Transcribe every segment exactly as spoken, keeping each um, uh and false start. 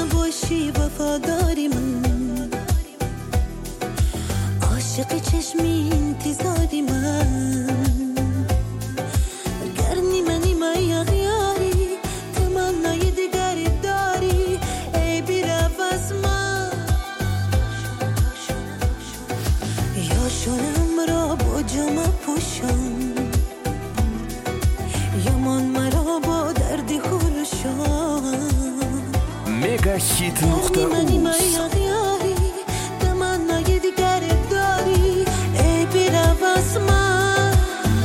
نباشی وفاداری من، عاشق چشمی انتظاری من، گر نیمه نیمه یغیاری تمنای دیگری داری ای بیرو از من، یا شنم را با جمع پوشم یا من مرا با دردی خورشم. Megahit nokta uz. تمنای دیگری داری ای بیرو از من.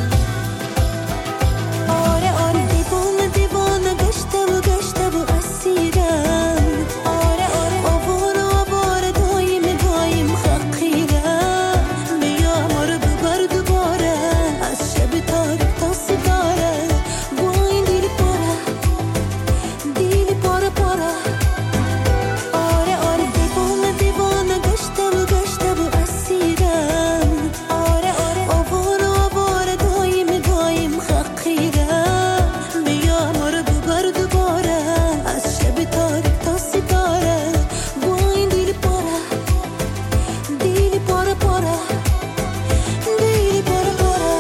آره آره دیوانه دیوانه گشته و گشته و اسیرم. آره آره آواره آواره دایم دایم حقیرم. بیا ما رو ببر دوباره از شب تاریک تا سیگاره با این دیل پاره دیل پاره پاره. آره آره دیوانه دیوانه گشته و گشته و اسیرم. آره آره آواره آواره دایم دایم حقیرم. بیا ما رو ببر دوباره از شب تاریک تا سیگاره با این دیل پاره دیل پاره پاره دیل پاره پاره.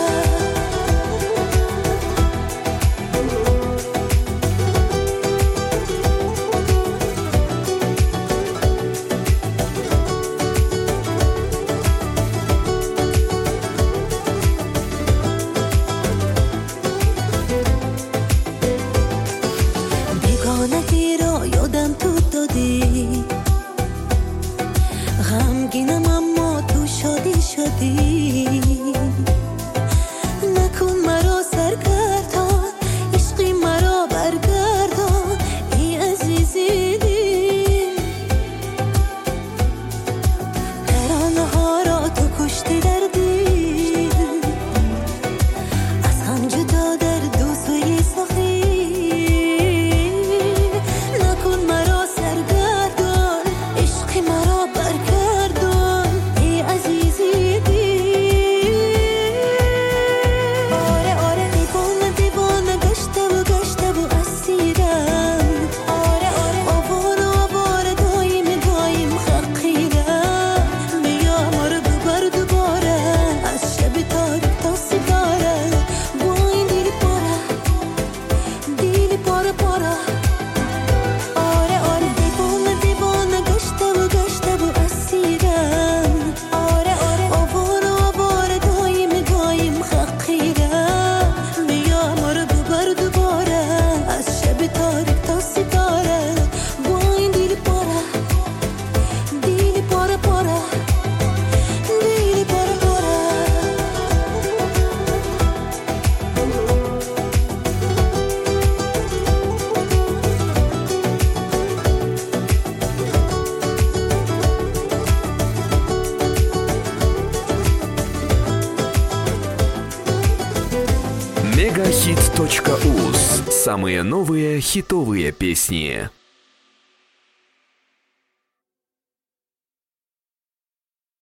بیگانگی را یادم تو دادی، غمگینم اما تو شادی شدی. نکن مرا سرگردان عشقی مرا برگردان ای عزیزی دل. ترانه ها را تو کشتی در دل، از هم جدا در دو سوی ساختی. نکن مرا سرگردان عشقی مرا برگردان ای عزیزی دل. آره آره دیوانه دیوانه گشته و گشته و اسیرم. آره آره آواره آواره دایم دایم حقیرم. بیا ما رو ببر دوباره از شب تاریک تا سیگاره با این دیل پاره دیل پاره پاره. آره آره دیوانه دیوانه گشته و گشته و اسیرم. آره آره آواره آواره دایم دایم حقیرم. بیا ما رو ببر دوباره از شب تاریک تا سیگاره با این دیل پاره دیل پاره پاره دیل پاره پاره. Megahit точка uz. Самые новые хитовые песни.